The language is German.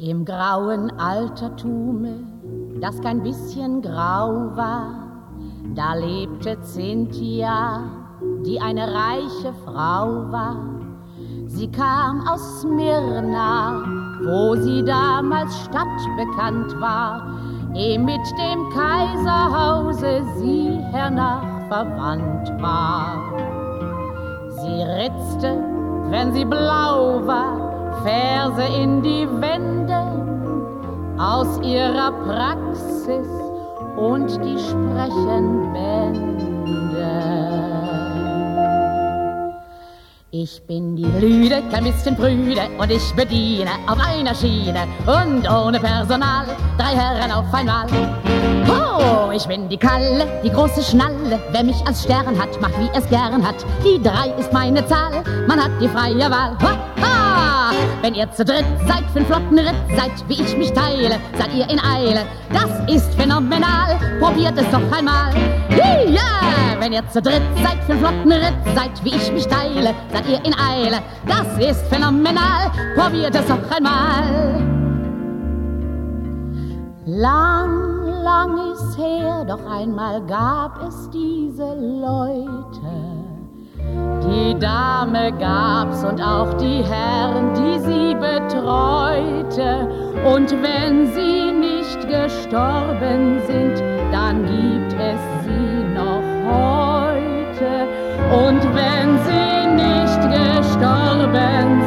Im grauen Altertume, das kein bisschen grau war, da lebte Cynthia, die eine reiche Frau war. Sie kam aus Smyrna, wo sie damals stadtbekannt war, ehe mit dem Kaiserhause sie hernach verwandt war. Sie ritzte, wenn sie blau war, Verse in die Wände aus ihrer Praxis und die sprechen Bände. Ich bin die Lüde, kein bisschen prüde, und ich bediene auf einer Schiene und ohne Personal 3 Herren auf einmal. Oh, ich bin die Kalle, die große Schnalle, wer mich als Stern hat, macht wie er's gern hat. Die 3 ist meine Zahl, man hat die freie Wahl. Ha, ha! Wenn ihr zu dritt seid, für 'n flotten Ritt seid, wie ich mich teile, seid ihr in Eile. Das ist phänomenal, probiert es doch einmal. Ja, wenn ihr zu dritt seid, für 'n flotten Ritt seid, wie ich mich teile, seid ihr in Eile. Das ist phänomenal, probiert es doch einmal. Lang, lang ist her, doch einmal gab es diese Leute. Die Dame gab's und auch die Herren, die sie betreute. Und wenn sie nicht gestorben sind, dann gibt es sie noch heute. Und wenn sie nicht gestorben